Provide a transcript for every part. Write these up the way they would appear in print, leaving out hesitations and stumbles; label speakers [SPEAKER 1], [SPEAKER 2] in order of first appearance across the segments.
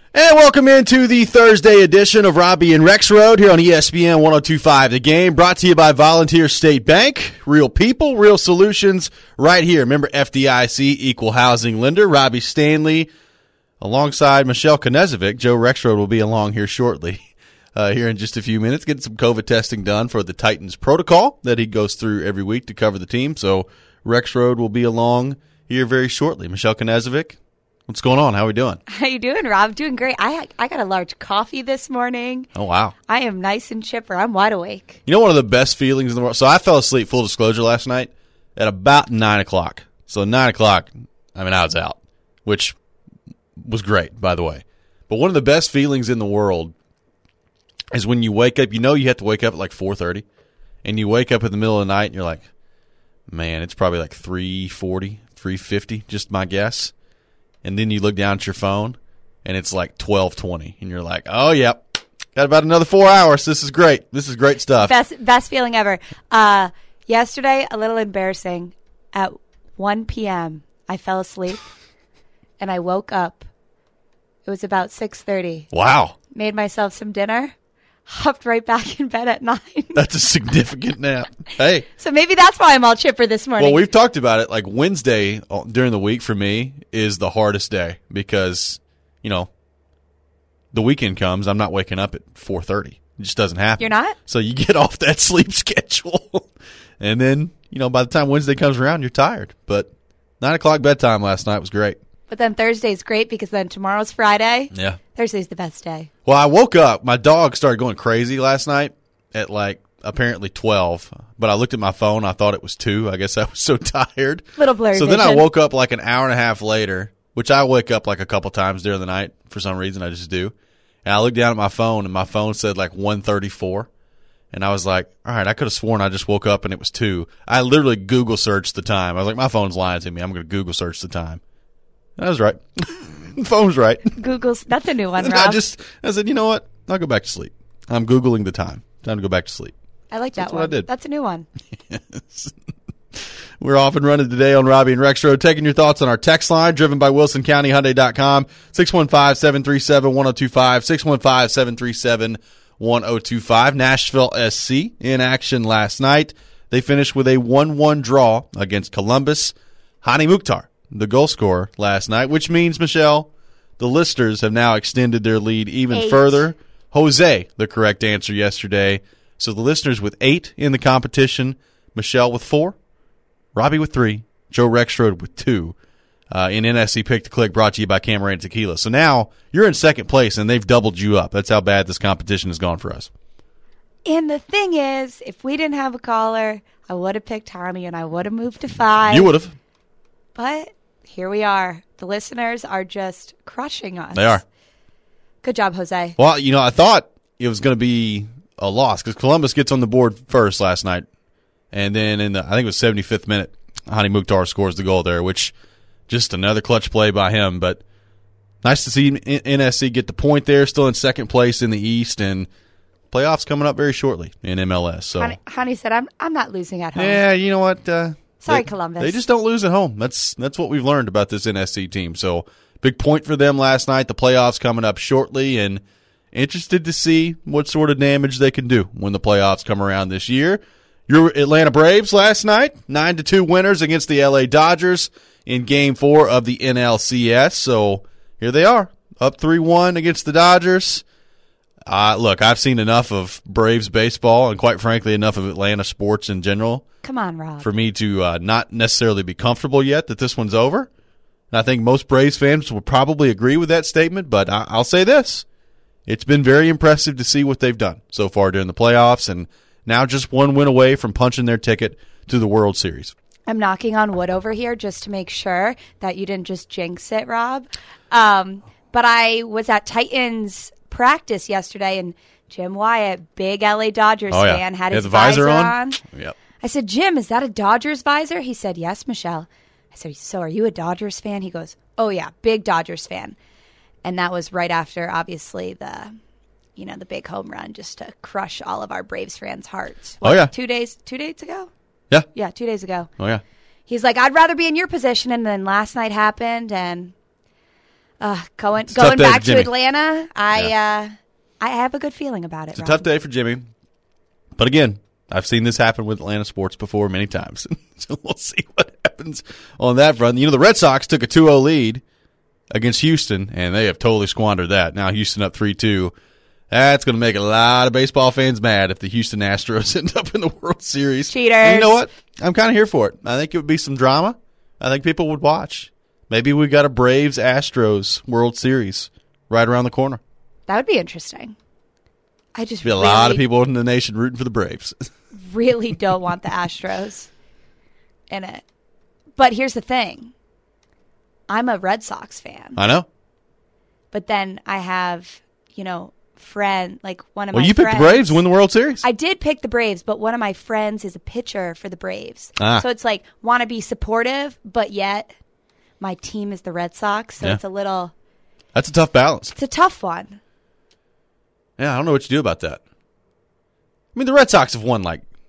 [SPEAKER 1] And welcome into the Thursday edition of Robbie and Rex Road here on ESPN 102.5 The Game, brought to you by Volunteer State Bank. Real people, real solutions right here. Remember FDIC, equal housing lender. Robbie Stanley alongside Michelle Knezovic. Joe Rexrode will be along here shortly, here in just a few minutes, getting some COVID testing done for the Titans protocol that he goes through every week to cover the team. So Rexrode will be along here very shortly. Michelle Knezovic, what's going on? How are we doing?
[SPEAKER 2] How you doing, Rob? Doing great. I got a large coffee this morning.
[SPEAKER 1] Oh, wow.
[SPEAKER 2] I am nice and chipper. I'm wide awake.
[SPEAKER 1] You know one of the best feelings in the world? So I fell asleep, full disclosure, last night at about 9 o'clock. So 9 o'clock, I was out, which was great, by the way. But one of the best feelings in the world is when you wake up. You know you have to wake up at like 4:30, and you wake up in the middle of the night, and you're like, man, it's probably like 3:40, 3:50, just my guess. And then you look down at your phone, and it's like 12:20, and you're like, "Oh, yep, got about another 4 hours. This is great. This is great stuff."
[SPEAKER 2] Best feeling ever. Yesterday, a little embarrassing. At 1 p.m., I fell asleep, and I woke up. It was about 6:30.
[SPEAKER 1] Wow.
[SPEAKER 2] Made myself some dinner. Hopped right back in bed at 9.
[SPEAKER 1] That's a significant nap. Hey.
[SPEAKER 2] So maybe that's why I'm all chipper this morning.
[SPEAKER 1] Well, we've talked about it. Like Wednesday during the week for me is the hardest day because, the weekend comes. I'm not waking up at 4:30. It just doesn't happen.
[SPEAKER 2] You're not?
[SPEAKER 1] So you get off that sleep schedule. And then, by the time Wednesday comes around, you're tired. But 9 o'clock bedtime last night was great.
[SPEAKER 2] But then Thursday's great because then tomorrow's Friday.
[SPEAKER 1] Yeah.
[SPEAKER 2] Thursday's the best day.
[SPEAKER 1] Well, I woke up. My dog started going crazy last night at apparently 12. But I looked at my phone. I thought it was 2. I guess I was so tired.
[SPEAKER 2] Little blurry
[SPEAKER 1] So
[SPEAKER 2] vision.
[SPEAKER 1] then I woke up like an hour and a half later, which I wake up like a couple times during the night for some reason. I just do. And I looked down at my phone, and my phone said like 1:34. And I was like, all right, I could have sworn I just woke up and it was 2. I literally Google searched the time. I was like, my phone's lying to me. I'm going to Google search the time. And I was right. The phone's right.
[SPEAKER 2] That's a new one, Rob.
[SPEAKER 1] I said, you know what? I'll go back to sleep. I'm Googling the time. Time to go back to sleep.
[SPEAKER 2] I like that
[SPEAKER 1] That's
[SPEAKER 2] one.
[SPEAKER 1] what I did.
[SPEAKER 2] That's a new one.
[SPEAKER 1] Yes. We're off and running today on Robbie and Rex Road, taking your thoughts on our text line, driven by WilsonCountyHyundai.com, 615-737-1025, 615-737-1025. Nashville SC in action last night. They finished with a 1-1 draw against Columbus. Hani Mukhtar, the goal scorer last night, which means, Michelle, the listeners have now extended their lead even
[SPEAKER 2] 8.
[SPEAKER 1] further. Jose, the correct answer yesterday. So the listeners with 8 in the competition, Michelle with 4, Robbie with 3, Joe Rexrode with 2 in NSC Pick to Click, brought to you by Camarena Tequila. So now you're in second place, and they've doubled you up. That's how bad this competition has gone for us.
[SPEAKER 2] And the thing is, if we didn't have a caller, I would have picked Hani, and I would have moved to 5.
[SPEAKER 1] You would have.
[SPEAKER 2] But here we are. The listeners are just crushing us.
[SPEAKER 1] They are.
[SPEAKER 2] Good job, Jose.
[SPEAKER 1] Well, I thought it was going to be a loss because Columbus gets on the board first last night. And then I think it was 75th minute, Hani Mukhtar scores the goal there, which just another clutch play by him. But nice to see NSC get the point there, still in second place in the East, and playoffs coming up very shortly in MLS. So
[SPEAKER 2] Hani said, I'm not losing at home.
[SPEAKER 1] Yeah, you know what?
[SPEAKER 2] Sorry, Columbus.
[SPEAKER 1] They just don't lose at home. That's what we've learned about this NSC team. So big point for them last night. The playoffs coming up shortly, and interested to see what sort of damage they can do when the playoffs come around this year. Your Atlanta Braves last night, 9-2 winners against the LA Dodgers in Game 4 of the NLCS. So here they are, up 3-1 against the Dodgers. Look, I've seen enough of Braves baseball and, quite frankly, enough of Atlanta sports in general.
[SPEAKER 2] Come on, Rob.
[SPEAKER 1] For me to not necessarily be comfortable yet that this one's over. And I think most Braves fans would probably agree with that statement, but I'll say this. It's been very impressive to see what they've done so far during the playoffs, and now just one win away from punching their ticket to the World Series.
[SPEAKER 2] I'm knocking on wood over here just to make sure that you didn't just jinx it, Rob. But I was at Titans practice yesterday, and Jim Wyatt, big LA Dodgers fan, had his visor on.
[SPEAKER 1] Yep.
[SPEAKER 2] I said, Jim, is that a Dodgers visor? He said, yes, Michelle. I said, so are you a Dodgers fan? He goes, oh, yeah, big Dodgers fan. And that was right after, obviously, the big home run just to crush all of our Braves fans' hearts.
[SPEAKER 1] What,
[SPEAKER 2] 2 days ago?
[SPEAKER 1] Yeah.
[SPEAKER 2] Yeah, 2 days ago.
[SPEAKER 1] Oh, yeah.
[SPEAKER 2] He's like, I'd rather be in your position. And then last night happened, and Going
[SPEAKER 1] tough day
[SPEAKER 2] back
[SPEAKER 1] for
[SPEAKER 2] to
[SPEAKER 1] Jimmy.
[SPEAKER 2] Atlanta, I have a good feeling about it.
[SPEAKER 1] It's a tough day for Jimmy. But again, I've seen this happen with Atlanta sports before many times. So we'll see what happens on that front. You know, the Red Sox took a 2-0 lead against Houston, and they have totally squandered that. Now Houston up 3-2. That's going to make a lot of baseball fans mad if the Houston Astros end up in the World Series.
[SPEAKER 2] Cheaters.
[SPEAKER 1] And you know what? I'm kind of here for it. I think it would be some drama. I think people would watch. Maybe we got a Braves-Astros World Series right around the corner.
[SPEAKER 2] That would be interesting. I just
[SPEAKER 1] Be a lot of people in the nation rooting for the Braves.
[SPEAKER 2] really don't want the Astros in it. But here's the thing. I'm a Red Sox fan.
[SPEAKER 1] I know.
[SPEAKER 2] But then I have, one of my friends.
[SPEAKER 1] Well, you picked the Braves to win the World Series.
[SPEAKER 2] I did pick the Braves, but one of my friends is a pitcher for the Braves.
[SPEAKER 1] Ah.
[SPEAKER 2] So it's like, want to be supportive, but yet my team is the Red Sox. So it's a little...
[SPEAKER 1] That's a tough balance.
[SPEAKER 2] It's a tough one.
[SPEAKER 1] Yeah, I don't know what you do about that. I mean, the Red Sox have won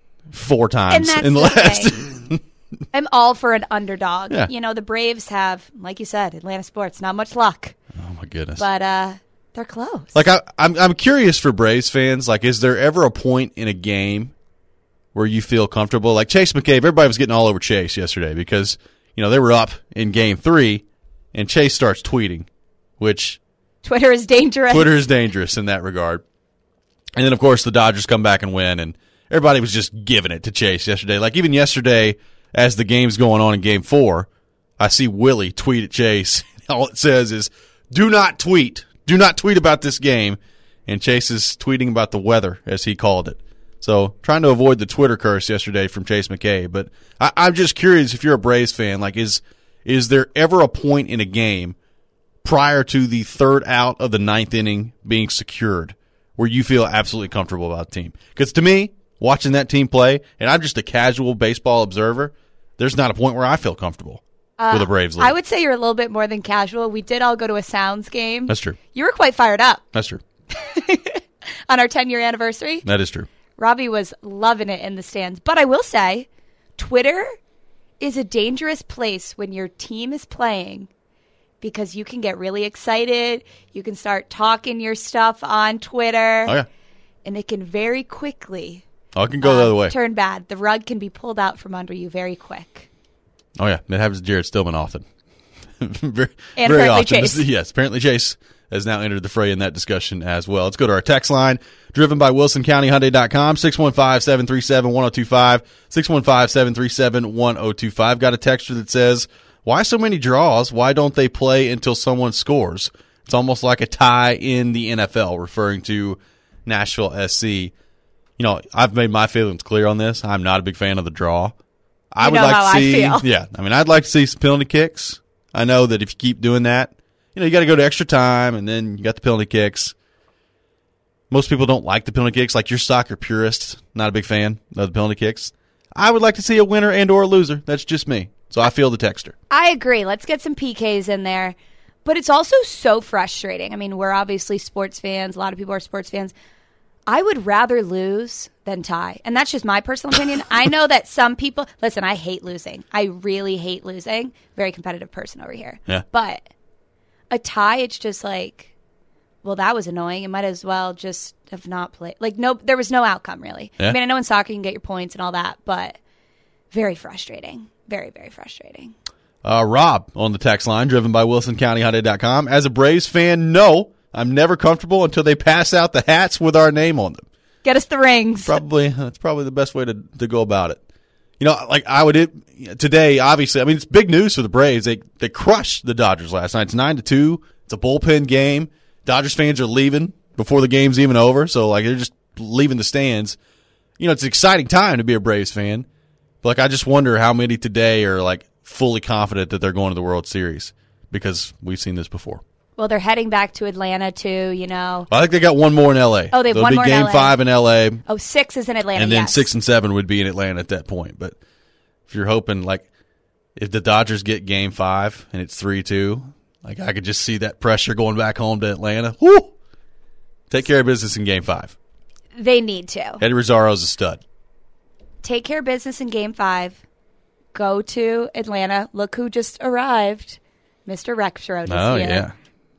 [SPEAKER 1] 4 times
[SPEAKER 2] And that's
[SPEAKER 1] in the last.
[SPEAKER 2] thing. I'm all for an underdog.
[SPEAKER 1] Yeah.
[SPEAKER 2] The Braves have, like you said, Atlanta sports, not much luck.
[SPEAKER 1] Oh my goodness!
[SPEAKER 2] But they're close.
[SPEAKER 1] I'm curious for Braves fans. Is there ever a point in a game where you feel comfortable? Like Chase McCabe, everybody was getting all over Chase yesterday because they were up in Game 3, and Chase starts tweeting, which
[SPEAKER 2] Twitter is dangerous.
[SPEAKER 1] Twitter is dangerous in that regard. And then, of course, the Dodgers come back and win, and everybody was just giving it to Chase yesterday. Even yesterday, as the game's going on in Game 4, I see Willie tweet at Chase. All it says is, do not tweet. Do not tweet about this game. And Chase is tweeting about the weather, as he called it. So, trying to avoid the Twitter curse yesterday from Chase McCabe. But I'm just curious if you're a Braves fan, is there ever a point in a game prior to the third out of the 9th inning being secured where you feel absolutely comfortable about the team? Because to me, watching that team play, and I'm just a casual baseball observer, there's not a point where I feel comfortable with a Braves lead.
[SPEAKER 2] I would say you're a little bit more than casual. We did all go to a Sounds game.
[SPEAKER 1] That's true.
[SPEAKER 2] You were quite fired up.
[SPEAKER 1] That's true.
[SPEAKER 2] On our 10-year anniversary.
[SPEAKER 1] That is true.
[SPEAKER 2] Robbie was loving it in the stands. But I will say, Twitter is a dangerous place when your team is playing because you can get really excited. You can start talking your stuff on Twitter.
[SPEAKER 1] Oh, yeah.
[SPEAKER 2] And it can very quickly
[SPEAKER 1] It can go the other way.
[SPEAKER 2] turn bad. The rug can be pulled out from under you very quick.
[SPEAKER 1] Oh, yeah. It happens to Jared Stillman often. very
[SPEAKER 2] Apparently
[SPEAKER 1] often.
[SPEAKER 2] Chase.
[SPEAKER 1] Yes, apparently Chase has now entered the fray in that discussion as well. Let's go to our text line, driven by WilsonCountyHyundai.com, 615-737-1025, 615-737-1025. Got a texture that says, why so many draws? Why don't they play until someone scores? It's almost like a tie in the NFL, referring to Nashville SC. I've made my feelings clear on this. I'm not a big fan of the draw. I would like to see, I'd like to see some penalty kicks. I know that if you keep doing that, you got to go to extra time, and then you got the penalty kicks. Most people don't like the penalty kicks. You're soccer purists, not a big fan of the penalty kicks. I would like to see a winner and or a loser. That's just me. So I feel the texter.
[SPEAKER 2] I agree. Let's get some PKs in there. But it's also so frustrating. I mean, we're obviously sports fans. A lot of people are sports fans. I would rather lose than tie. And that's just my personal opinion. I know that some people... Listen, I hate losing. I really hate losing. Very competitive person over here.
[SPEAKER 1] Yeah.
[SPEAKER 2] But a tie, it's just well, that was annoying. It might as well just have not played. There was no outcome, really.
[SPEAKER 1] Yeah.
[SPEAKER 2] I mean, I know in soccer you can get your points and all that, but very frustrating. Very, very frustrating.
[SPEAKER 1] Rob on the text line, driven by WilsonCountyHyundai.com. As a Braves fan, no, I'm never comfortable until they pass out the hats with our name on them.
[SPEAKER 2] Get us the rings.
[SPEAKER 1] That's probably the best way to go about it. I would today. Obviously, I mean, it's big news for the Braves. They crushed the Dodgers last night. It's 9-2. It's a bullpen game. Dodgers fans are leaving before the game's even over, so they're just leaving the stands. It's an exciting time to be a Braves fan. But I just wonder how many today are fully confident that they're going to the World Series, because we've seen this before.
[SPEAKER 2] Well, they're heading back to Atlanta too.
[SPEAKER 1] I think they got one more in L.A.
[SPEAKER 2] Oh, they have one more in
[SPEAKER 1] Game
[SPEAKER 2] LA.
[SPEAKER 1] 5 in L.A.
[SPEAKER 2] Oh, 6 is in Atlanta.
[SPEAKER 1] And then
[SPEAKER 2] yes.
[SPEAKER 1] 6 and 7 would be in Atlanta at that point. But if you're hoping, if the Dodgers get Game 5 and it's 3-2, I could just see that pressure going back home to Atlanta. Woo! Take care of business in Game 5.
[SPEAKER 2] They need to.
[SPEAKER 1] Eddie Rosario's a stud.
[SPEAKER 2] Take care of business in Game 5. Go to Atlanta. Look who just arrived. Mr. Rexroad is here.
[SPEAKER 1] Yeah.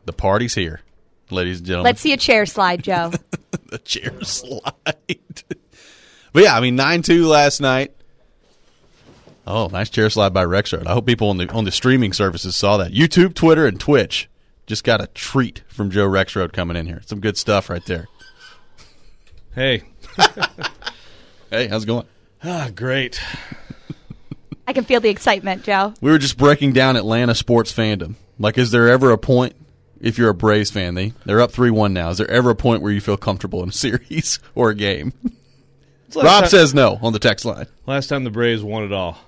[SPEAKER 1] The party's here, ladies and gentlemen.
[SPEAKER 2] Let's see a chair slide, Joe.
[SPEAKER 1] The chair slide. But yeah, I mean 9-2 last night. Oh, nice chair slide by Rexroad. I hope people on the streaming services saw that. YouTube, Twitter, and Twitch just got a treat from Joe Rexroad coming in here. Some good stuff right there.
[SPEAKER 3] Hey.
[SPEAKER 1] Hey, how's it going?
[SPEAKER 3] Great.
[SPEAKER 2] I can feel the excitement, Joe.
[SPEAKER 1] We were just breaking down Atlanta sports fandom. Like, is there ever a point, if you're a Braves fan, they're up 3-1 now, is there ever a point where you feel comfortable in a series or a game? Rob says no on the text line.
[SPEAKER 3] Last time the Braves won it all.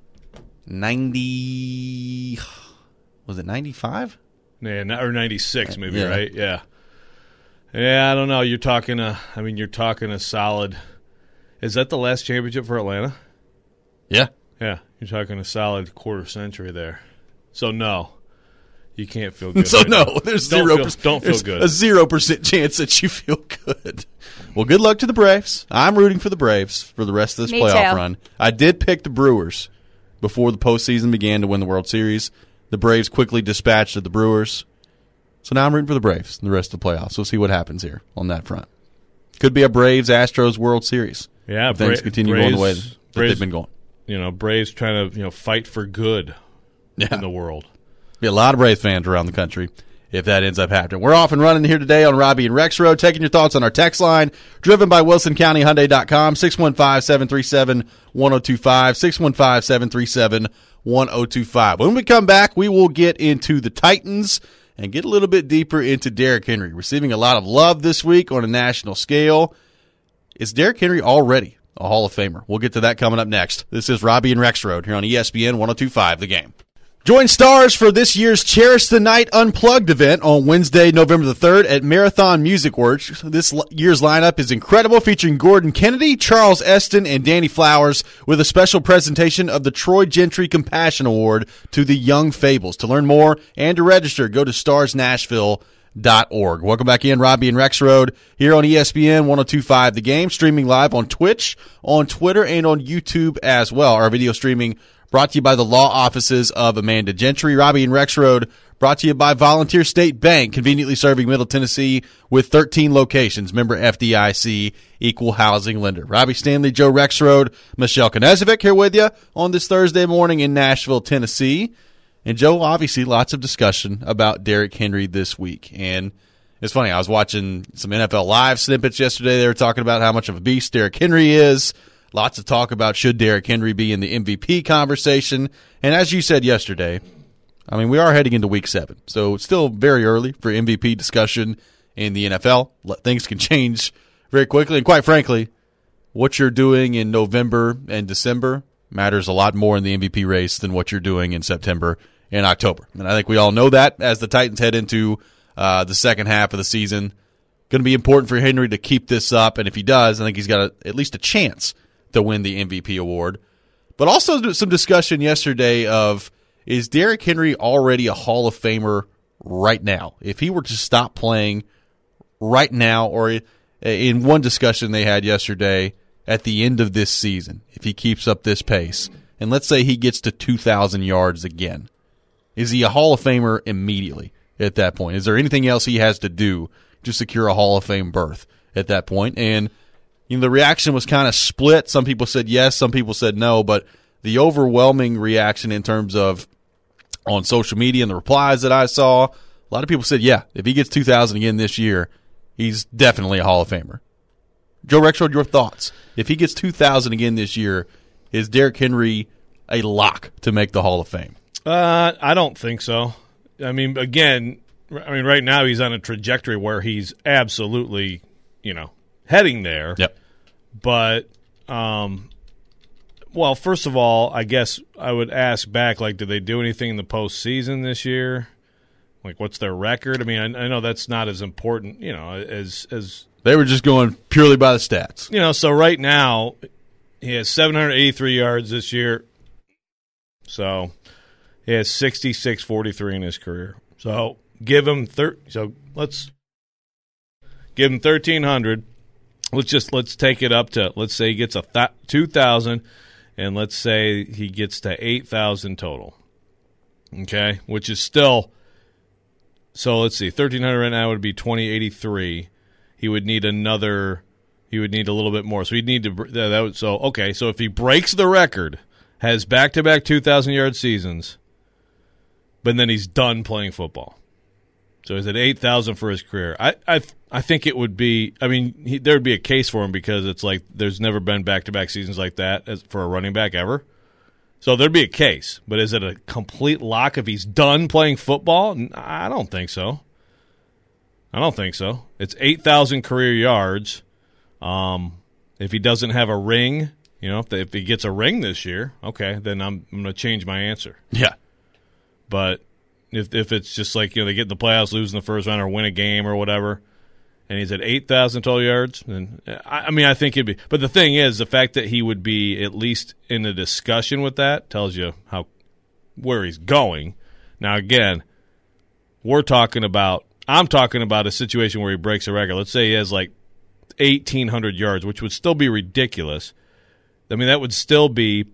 [SPEAKER 1] 90, was it 95?
[SPEAKER 3] Yeah, or 96 maybe,
[SPEAKER 1] Yeah.
[SPEAKER 3] right? Yeah. Yeah, I don't know. You're talking a solid. Is that the last championship for Atlanta?
[SPEAKER 1] Yeah.
[SPEAKER 3] Yeah, you're talking a solid quarter century there. So no, you can't feel good.
[SPEAKER 1] So
[SPEAKER 3] right
[SPEAKER 1] no,
[SPEAKER 3] now.
[SPEAKER 1] there's
[SPEAKER 3] Don't
[SPEAKER 1] 0%.
[SPEAKER 3] Don't feel
[SPEAKER 1] There's
[SPEAKER 3] good.
[SPEAKER 1] a 0% chance that you feel good. Well, good luck to the Braves. I'm rooting for the Braves for the rest of this
[SPEAKER 2] Me
[SPEAKER 1] playoff
[SPEAKER 2] too.
[SPEAKER 1] run. I did pick the Brewers before the postseason began to win the World Series. The Braves quickly dispatched the Brewers. So now I'm rooting for the Braves in the rest of the playoffs. We'll see what happens here on that front. Could be a Braves-Astros World Series.
[SPEAKER 3] Yeah,
[SPEAKER 1] if things continue going the way that they've been going.
[SPEAKER 3] Braves trying to fight for good
[SPEAKER 1] Yeah.
[SPEAKER 3] in the world.
[SPEAKER 1] Be a lot of Braves fans around the country if that ends up happening. We're off and running here today on Robbie and Rexroad, taking your thoughts on our text line, driven by WilsonCountyHyundai.com, 615-737-1025, 615-737-1025. When we come back, we will get into the Titans and get a little bit deeper into Derrick Henry, receiving a lot of love this week on a national scale. Is Derrick Henry already a Hall of Famer? We'll get to that coming up next. This is Robbie and Rexroad here on ESPN 102.5 The Game. Join Stars for this year's Cherish the Night Unplugged event on Wednesday, November the 3rd at Marathon Music Works. This year's lineup is incredible, featuring Gordon Kennedy, Charles Eston, and Danny Flowers, with a special presentation of the Troy Gentry Compassion Award to the Young Fables. To learn more and to register, go to starsnashville.org. Welcome back in, Robbie and Rexroad here on ESPN 102.5 The Game, streaming live on Twitch, on Twitter, and on YouTube as well. Our video streaming brought to you by the law offices of Amanda Gentry. Robbie and Rexroad brought to you by Volunteer State Bank, conveniently serving Middle Tennessee with 13 locations. Member FDIC, equal housing lender. Robbie Stanley, Joe Rexroad, Michelle Knezovic here with you on this Thursday morning in Nashville, Tennessee. And Joe, obviously lots of discussion about Derrick Henry this week. And it's funny, I was watching some NFL Live snippets yesterday. They were talking about how much of a beast Derrick Henry is. Lots of talk about should Derrick Henry be in the MVP conversation. And as you said yesterday, I mean, we are heading into Week 7, so it's still very early for MVP discussion in the NFL. Things can change very quickly. And quite frankly, what you're doing in November and December matters a lot more in the MVP race than what you're doing in September and October. And I think we all know that as the Titans head into the second half of the season. Going to be important for Henry to keep this up, and if he does, I think he's got at least a chance to win the MVP award. But also some discussion yesterday of, is Derrick Henry already a Hall of Famer right now? If he were to stop playing right now, or in one discussion they had yesterday, at the end of this season, if he keeps up this pace, and let's say he gets to 2,000 yards again, is he a Hall of Famer immediately at that point? Is there anything else he has to do to secure a Hall of Fame berth at that point? And the reaction was kind of split. Some people said yes, some people said no, but the overwhelming reaction in terms of on social media and the replies that I saw, a lot of people said, yeah, if he gets 2,000 again this year, he's definitely a Hall of Famer. Joe Rexroad, your thoughts? If he gets 2,000 again this year, is Derrick Henry a lock to make the Hall of Fame?
[SPEAKER 3] I don't think so. I mean, again, right now he's on a trajectory where he's absolutely, heading there.
[SPEAKER 1] Yep.
[SPEAKER 3] But, well, first of all, I guess I would ask back, did they do anything in the postseason this year? What's their record? I mean, I know that's not as important, as
[SPEAKER 1] they were just going purely by the stats.
[SPEAKER 3] So right now he has 783 yards this year. So he has 66-43 in his career. So give him let's give him 1,300. Let's take it up to, let's say he gets 2,000, and let's say he gets to 8,000 total. Okay, which is still So let's see, 1,300 right now would be 2,083. He would need a little bit more. So he'd need to. So if he breaks the record, has back-to-back 2,000-yard seasons, but then he's done playing football. So he's at 8,000 for his career. I think it would be. I mean, there would be a case for him because it's like there's never been back-to-back seasons like that for a running back ever. So there'd be a case. But is it a complete lock if he's done playing football? I don't think so. It's 8,000 career yards. If he doesn't have a ring, if he gets a ring this year, okay, then I'm going to change my answer.
[SPEAKER 1] Yeah.
[SPEAKER 3] But if it's just like, they get in the playoffs, lose in the first round, or win a game or whatever, and he's at 8,000 total yards, then I think it'd be. But the thing is, the fact that he would be at least in a discussion with that tells you where he's going. Now, again, I'm talking about a situation where he breaks a record. Let's say he has like 1,800 yards, which would still be ridiculous. I mean, that would still be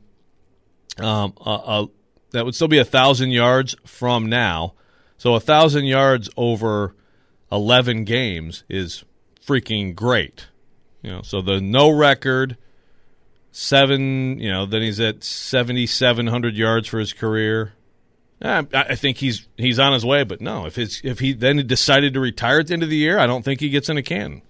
[SPEAKER 3] that would still be 1,000 yards from now. So 1,000 yards over 11 games is freaking great. So the no record, then he's at 7,700 yards for his career. I think he's on his way, but no, if he then decided to retire at the end of the year, I don't think he gets in a can.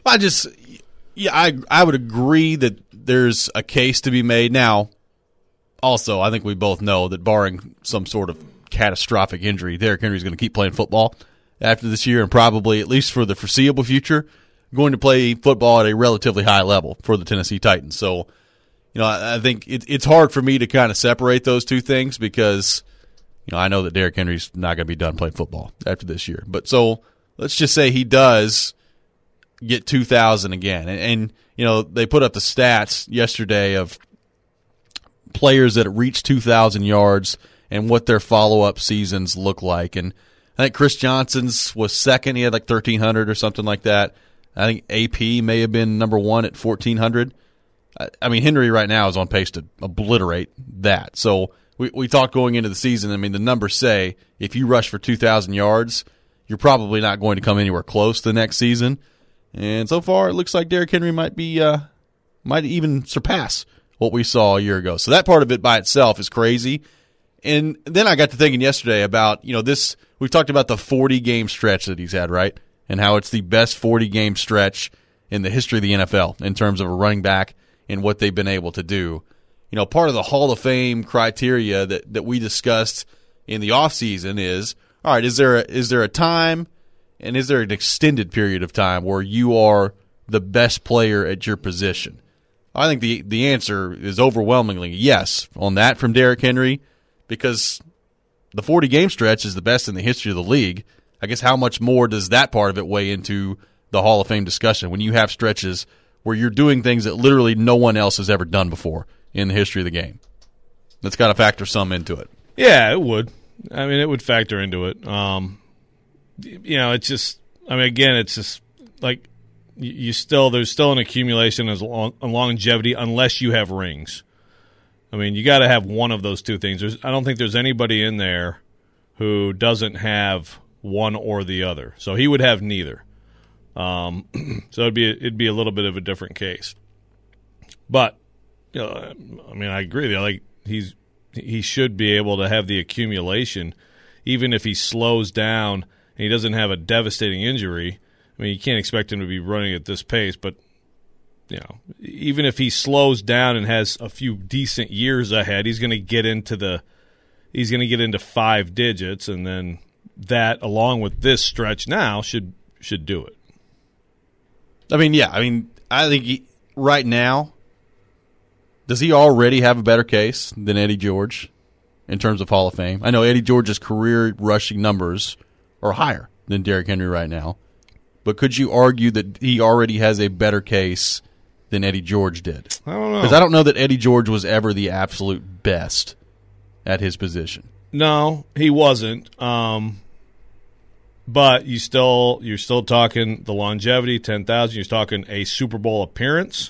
[SPEAKER 1] I would agree that there's a case to be made. Now, also, I think we both know that barring some sort of catastrophic injury, Derrick Henry's going to keep playing football after this year and probably, at least for the foreseeable future, going to play football at a relatively high level for the Tennessee Titans. So, I think it's hard for me to kind of separate those two things because, I know that Derrick Henry's not going to be done playing football after this year. But so let's just say he does get 2,000 again. And they put up the stats yesterday of players that reached 2,000 yards and what their follow-up seasons look like. And I think Chris Johnson's was second. He had like 1,300 or something like that. I think AP may have been number one at 1,400. I mean, Henry right now is on pace to obliterate that. So we talked going into the season. I mean, the numbers say if you rush for 2,000 yards, you're probably not going to come anywhere close the next season. And so far, it looks like Derrick Henry might even surpass what we saw a year ago. So that part of it by itself is crazy. And then I got to thinking yesterday about, this, we talked about the 40-game stretch that he's had, right? And how it's the best 40-game stretch in the history of the NFL in terms of a running back and what they've been able to do. Part of the Hall of Fame criteria that we discussed in the offseason is, all right, is there a time and is there an extended period of time where you are the best player at your position? I think the answer is overwhelmingly yes on that from Derrick Henry because the 40-game stretch is the best in the history of the league. I guess how much more does that part of it weigh into the Hall of Fame discussion when you have stretches where you're doing things that literally no one else has ever done before in the history of the game? That's got to factor some into it.
[SPEAKER 3] Yeah, it would. I mean, it would factor into it. It's just, again, it's just like there's still an accumulation of longevity unless you have rings. I mean, you got to have one of those two things. I don't think there's anybody in there who doesn't have one or the other. So he would have neither. So it'd be a little bit of a different case. But I agree with you. Like he should be able to have the accumulation, even if he slows down and he doesn't have a devastating injury. I mean, you can't expect him to be running at this pace, but even if he slows down and has a few decent years ahead, he's going to get into 5 digits, and then that, along with this stretch now, should do it.
[SPEAKER 1] I mean, yeah. I mean, I think right now, does he already have a better case than Eddie George in terms of Hall of Fame? I know Eddie George's career rushing numbers are higher than Derrick Henry right now, but could you argue that he already has a better case than Eddie George did?
[SPEAKER 3] I don't know.
[SPEAKER 1] Because I don't know that Eddie George was ever the absolute best at his position.
[SPEAKER 3] No, he wasn't. But you're still talking the longevity, 10,000. You're talking a Super Bowl appearance.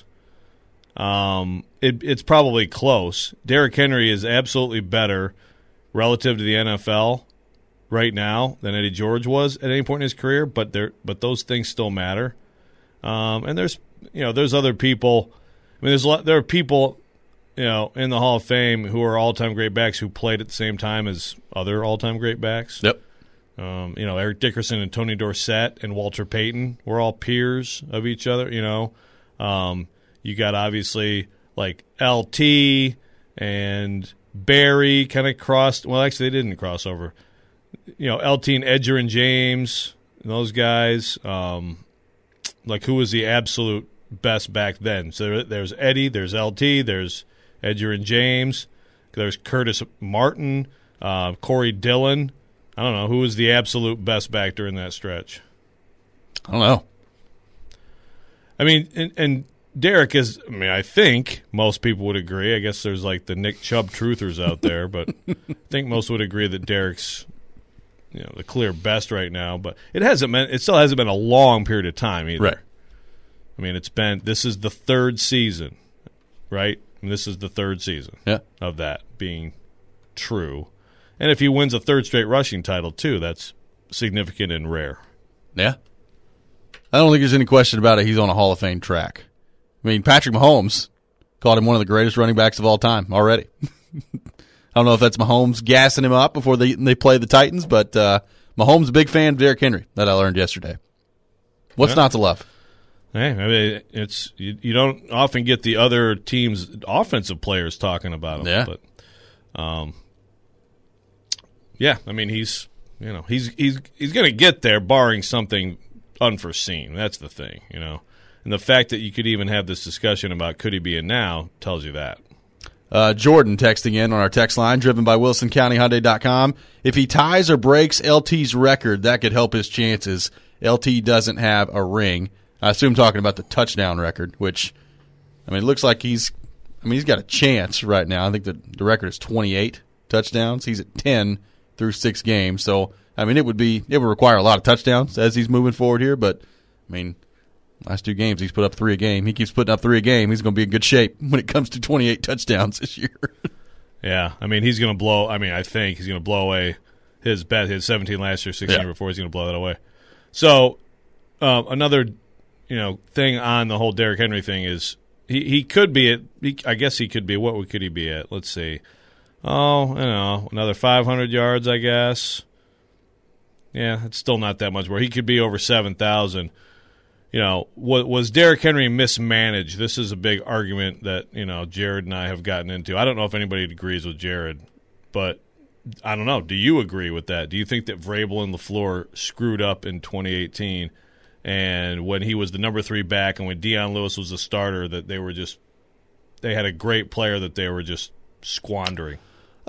[SPEAKER 3] It's probably close. Derrick Henry is absolutely better relative to the NFL right now than Eddie George was at any point in his career, but those things still matter. And there's other people. I mean, there are people, in the Hall of Fame who are all-time great backs who played at the same time as other all-time great backs.
[SPEAKER 1] Yep.
[SPEAKER 3] Eric Dickerson and Tony Dorsett and Walter Payton were all peers of each other. You got obviously like LT and Barry kind of crossed. Well, actually, they didn't cross over. LT and Edger and James, and those guys. Like, who was the absolute best back then? So there's Eddie, there's LT, there's Edger and James, there's Curtis Martin, Corey Dillon. I don't know. Who was the absolute best back during that stretch?
[SPEAKER 1] I don't know.
[SPEAKER 3] I mean, and Derek is, I think most people would agree. I guess there's like the Nick Chubb truthers out there, but I think most would agree that Derek's the clear best right now. But it still hasn't been a long period of time either.
[SPEAKER 1] Right.
[SPEAKER 3] I mean, this is the third season, right? And this is the third season of that being true. And if he wins a third straight rushing title, too, that's significant and rare.
[SPEAKER 1] Yeah. I don't think there's any question about it. He's on a Hall of Fame track. I mean, Patrick Mahomes called him one of the greatest running backs of all time already. I don't know if that's Mahomes gassing him up before they play the Titans, but Mahomes a big fan of Derrick Henry, that I learned yesterday. What's not to love?
[SPEAKER 3] Hey, I mean, it's you don't often get the other team's offensive players talking about him.
[SPEAKER 1] Yeah.
[SPEAKER 3] But, I mean, he's going to get there, barring something unforeseen. That's the thing, And the fact that you could even have this discussion about could he be in now tells you that.
[SPEAKER 1] Jordan texting in on our text line, driven by WilsonCountyHyundai.com. If he ties or breaks LT's record, that could help his chances. LT doesn't have a ring. I assume talking about the touchdown record, which, it looks like he's got a chance right now. I think the record is 28 touchdowns. He's at 10 through 6 games. So, it would require a lot of touchdowns as he's moving forward here. But, last 2 games he's put up 3 a game. He keeps putting up 3 a game. He's going to be in good shape when it comes to 28 touchdowns this year.
[SPEAKER 3] Yeah, he's going to blow. I think he's going to blow away his 17 last year, 16 year before. He's going to blow that away. So, another thing on the whole Derrick Henry thing is he could be at. I guess he could be. What could he be at? Let's see. Oh, another 500 yards, I guess. Yeah, it's still not that much more. He could be over 7,000. Was Derrick Henry mismanaged? This is a big argument that, Jared and I have gotten into. I don't know if anybody agrees with Jared, but I don't know. Do you agree with that? Do you think that Vrabel and LaFleur screwed up in 2018 and when he was the number 3 back and when Deion Lewis was the starter that they had a great player that they were just squandering?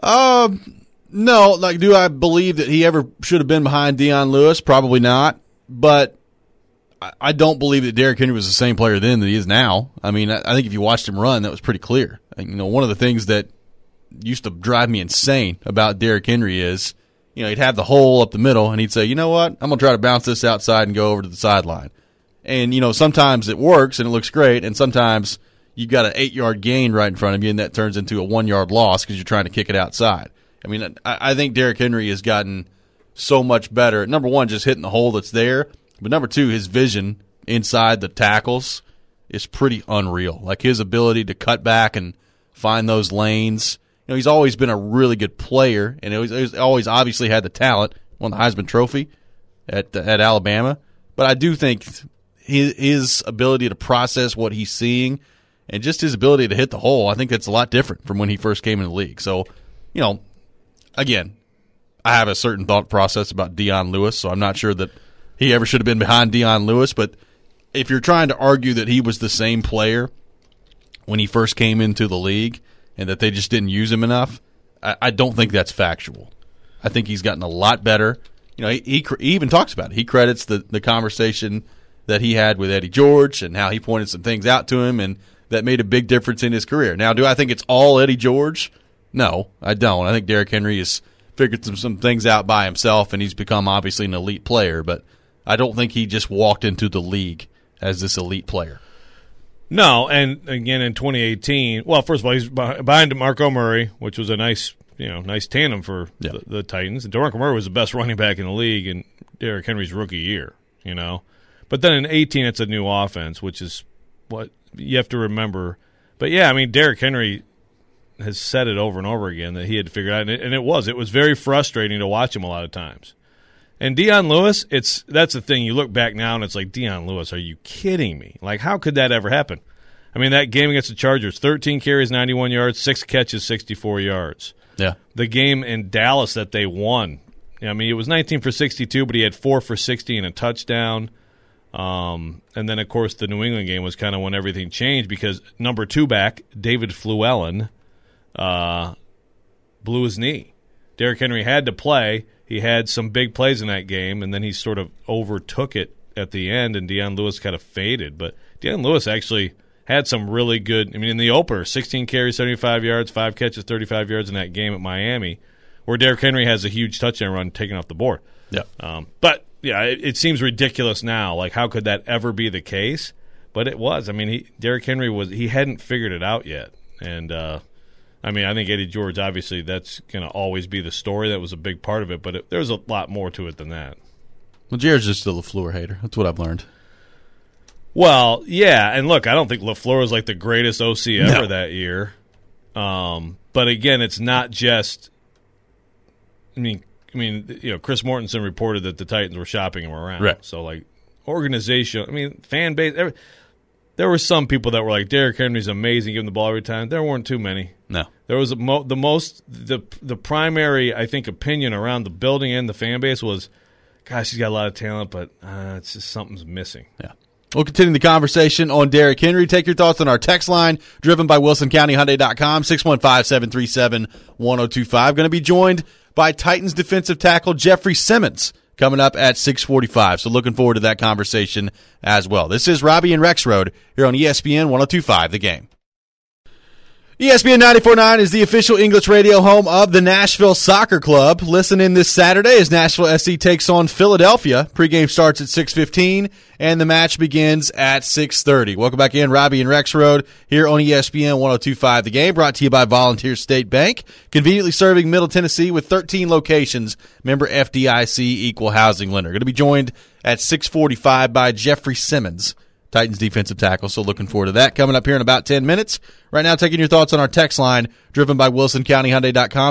[SPEAKER 1] No. Do I believe that he ever should have been behind Deion Lewis? Probably not. But I don't believe that Derrick Henry was the same player then that he is now. I think if you watched him run, that was pretty clear. One of the things that used to drive me insane about Derrick Henry is, he'd have the hole up the middle, and he'd say, you know what, I'm going to try to bounce this outside and go over to the sideline. And, sometimes it works and it looks great, and sometimes you've got an 8-yard gain right in front of you, and that turns into a 1-yard loss because you're trying to kick it outside. I think Derrick Henry has gotten so much better. Number one, just hitting the hole that's there. But number 2, his vision inside the tackles is pretty unreal. Like his ability to cut back and find those lanes. He's always been a really good player, and he's always obviously had the talent. Won the Heisman Trophy at Alabama. But I do think his ability to process what he's seeing and just his ability to hit the hole, I think that's a lot different from when he first came in the league. So, again, I have a certain thought process about Deion Lewis, so I'm not sure that he ever should have been behind Deion Lewis, but if you're trying to argue that he was the same player when he first came into the league and that they just didn't use him enough, I don't think that's factual. I think he's gotten a lot better. He even talks about it. He credits the conversation that he had with Eddie George and how he pointed some things out to him, and that made a big difference in his career. Now, do I think it's all Eddie George? No, I don't. I think Derrick Henry has figured some things out by himself, and he's become obviously an elite player, but I don't think he just walked into the league as this elite player.
[SPEAKER 3] No, and again in 2018, well, first of all, he's behind DeMarco Murray, which was a nice nice tandem for the Titans. And DeMarco Murray was the best running back in the league in Derrick Henry's rookie year, But then in 2018, it's a new offense, which is what you have to remember. But, yeah, I mean, Derrick Henry has said it over and over again that he had to figure it out, and it was very frustrating to watch him a lot of times. And Deion Lewis, that's the thing. You look back now, and it's like, Deion Lewis, are you kidding me? Like, how could that ever happen? I mean, that game against the Chargers, 13 carries, 91 yards, 6 catches, 64 yards.
[SPEAKER 1] Yeah.
[SPEAKER 3] The game in Dallas that they won, I mean, it was 19 for 62, but he had 4 for 60 and a touchdown. And then, of course, the New England game was kind of when everything changed because number 2 back, David Fluellen, blew his knee. Derrick Henry had to play. He had some big plays in that game, and then he sort of overtook it at the end, and Deion Lewis kind of faded. But Deion Lewis actually had some really good – I mean, in the opener, 16 carries, 75 yards, 5 catches, 35 yards in that game at Miami, where Derrick Henry has a huge touchdown run taken off the board.
[SPEAKER 1] Yeah.
[SPEAKER 3] But, yeah, it seems ridiculous now. Like, how could that ever be the case? But it was. I mean, Derrick Henry he hadn't figured it out yet. And, I mean, I think Eddie George, obviously, that's going to always be the story. That was a big part of it, but there's a lot more to it than that.
[SPEAKER 1] Well, Jared's just a LaFleur hater. That's what I've learned.
[SPEAKER 3] Well, yeah, and look, I don't think LaFleur was like the greatest OC ever that year. But again, it's not just. I mean, Chris Mortensen reported that the Titans were shopping him around.
[SPEAKER 1] Right.
[SPEAKER 3] So, like, organization. I mean, fan base. There were some people that were like, Derrick Henry's amazing, give him the ball every time. There weren't too many.
[SPEAKER 1] No.
[SPEAKER 3] There was the primary, I think, opinion around the building and the fan base was, gosh, he's got a lot of talent, but it's just something's missing.
[SPEAKER 1] Yeah. We'll continue the conversation on Derrick Henry. Take your thoughts on our text line, driven by WilsonCountyHyundai.com, 615-737-1025. Going to be joined by Titans defensive tackle Jeffrey Simmons coming up at 6:45. So looking forward to that conversation as well. This is Robbie and Rexroad here on ESPN 102.5 The Game. ESPN 94.9 is the official English radio home of the Nashville Soccer Club. Listen in this Saturday as Nashville SC takes on Philadelphia. Pregame starts at 6:15, and the match begins at 6:30. Welcome back in, Robbie and Rexroad here on ESPN 102.5 The Game, brought to you by Volunteer State Bank, conveniently serving Middle Tennessee with 13 locations. Member FDIC, equal housing lender. Going to be joined at 6:45 by Jeffrey Simmons, Titans defensive tackle, so looking forward to that. Coming up here in about 10 minutes. Right now, taking your thoughts on our text line, driven by WilsonCountyHyundai.com,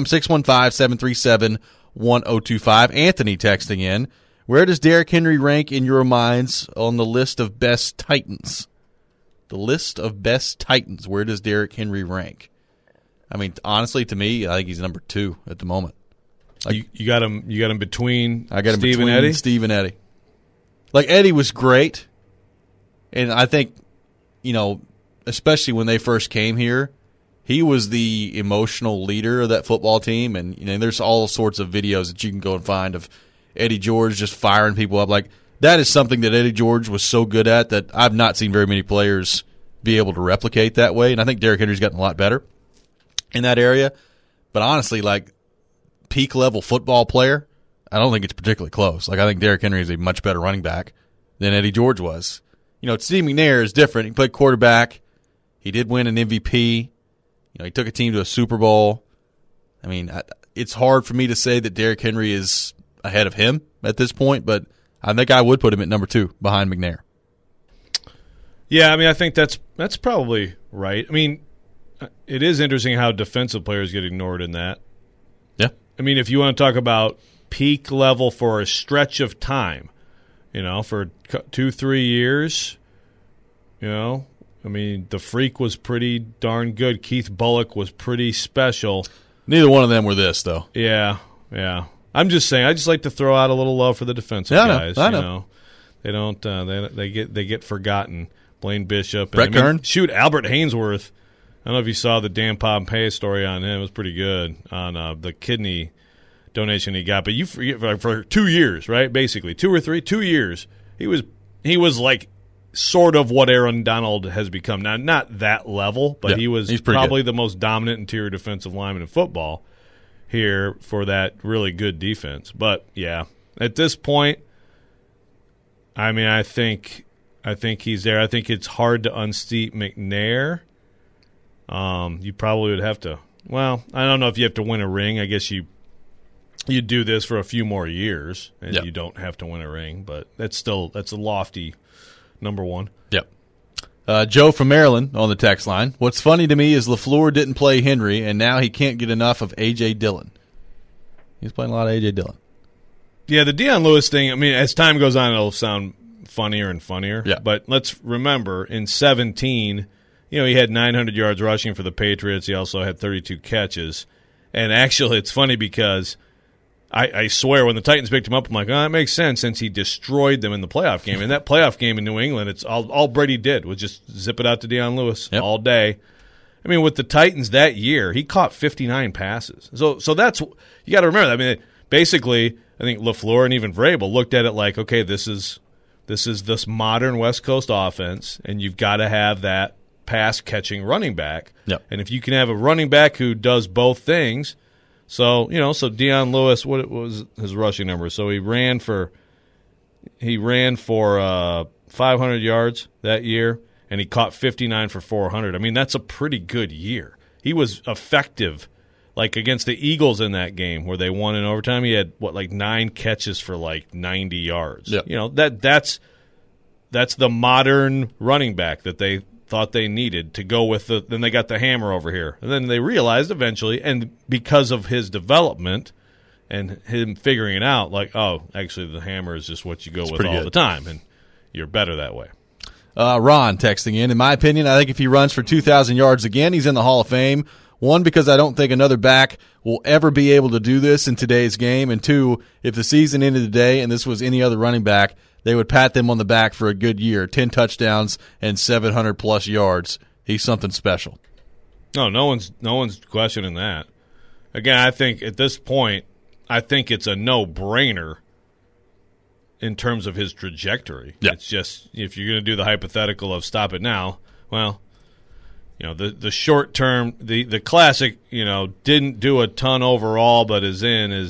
[SPEAKER 1] 615-737-1025. Anthony texting in, where does Derrick Henry rank in your minds on the list of best Titans? The list of best Titans, where does Derrick Henry rank? I mean, honestly, to me, I think he's number 2 at the moment.
[SPEAKER 3] Like, you got him between
[SPEAKER 1] I got him
[SPEAKER 3] Steve
[SPEAKER 1] between
[SPEAKER 3] and Eddie?
[SPEAKER 1] Steve and Eddie. Like, Eddie was great. And I think, especially when they first came here, he was the emotional leader of that football team. And, there's all sorts of videos that you can go and find of Eddie George just firing people up. Like, that is something that Eddie George was so good at that I've not seen very many players be able to replicate that way. And I think Derrick Henry's gotten a lot better in that area. But honestly, like, peak level football player, I don't think it's particularly close. Like, I think Derrick Henry is a much better running back than Eddie George was. Steve McNair is different. He played quarterback. He did win an MVP. He took a team to a Super Bowl. I mean, it's hard for me to say that Derrick Henry is ahead of him at this point, but I think I would put him at number 2 behind McNair.
[SPEAKER 3] Yeah, I mean, I think that's probably right. I mean, it is interesting how defensive players get ignored in that.
[SPEAKER 1] Yeah.
[SPEAKER 3] I mean, if you want to talk about peak level for a stretch of time, for 2-3 years, I mean, the Freak was pretty darn good. Keith Bullock was pretty special.
[SPEAKER 1] Neither one of them were this, though.
[SPEAKER 3] Yeah. I'm just saying, I just like to throw out a little love for the defensive guys.
[SPEAKER 1] I know.
[SPEAKER 3] They don't. They get forgotten. Blaine Bishop,
[SPEAKER 1] Brett Kern.
[SPEAKER 3] Shoot, Albert Hainsworth. I don't know if you saw the Dan Pompei story on him. It was pretty good on the kidney donation he got. But you forget, for 2 years, right? Basically 2 or 3, 2 years. He was like sort of what Aaron Donald has become. Now, not that level, but he was probably the most dominant interior defensive lineman in football here for that really good defense. But yeah, at this point, I mean, I think he's there. I think it's hard to unseat McNair. You probably would have to well, I don't know if you have to win a ring. I guess you do this for a few more years, and you don't have to win a ring. But that's a lofty number one.
[SPEAKER 1] Yep. Joe from Maryland on the text line. What's funny to me is LaFleur didn't play Henry, and now he can't get enough of A.J. Dillon. He's playing a lot of A.J. Dillon.
[SPEAKER 3] Yeah, the Dion Lewis thing, I mean, as time goes on, it'll sound funnier and funnier.
[SPEAKER 1] Yeah.
[SPEAKER 3] But let's remember, in 2017, he had 900 yards rushing for the Patriots. He also had 32 catches. And actually, it's funny because I swear when the Titans picked him up, I'm like, that makes sense since he destroyed them in the playoff game. In that playoff game in New England, it's all Brady did was just zip it out to Dion Lewis all day. I mean, with the Titans that year, he caught 59 passes. So that's – you got to remember that. I mean, basically, I think LaFleur and even Vrabel looked at it like, okay, this is this modern West Coast offense, and you've got to have that pass-catching running back.
[SPEAKER 1] Yep.
[SPEAKER 3] And if you can have a running back who does both things – so Dion Lewis, what was his rushing number? So he ran for 500 yards that year, and he caught 59 for 400. I mean, that's a pretty good year. He was effective, like against the Eagles in that game where they won in overtime. He had 9 catches for 90 yards.
[SPEAKER 1] Yep.
[SPEAKER 3] That's the modern running back that they thought they needed to go with then they got the hammer over here. And then they realized eventually, and because of his development and him figuring it out, actually the hammer is just what you go with all the time, and you're better that way.
[SPEAKER 1] Ron texting in my opinion, I think if he runs for 2,000 yards again, he's in the Hall of Fame. One, because I don't think another back will ever be able to do this in today's game. And two, if the season ended today and this was any other running back, they would pat them on the back for a good year, 10 touchdowns and 700-plus yards. He's something special.
[SPEAKER 3] No one's questioning that. Again, I think at this point, it's a no-brainer in terms of his trajectory.
[SPEAKER 1] Yeah.
[SPEAKER 3] It's just if you're going to do the hypothetical of stop it now, well, the short term, the classic, didn't do a ton overall, but is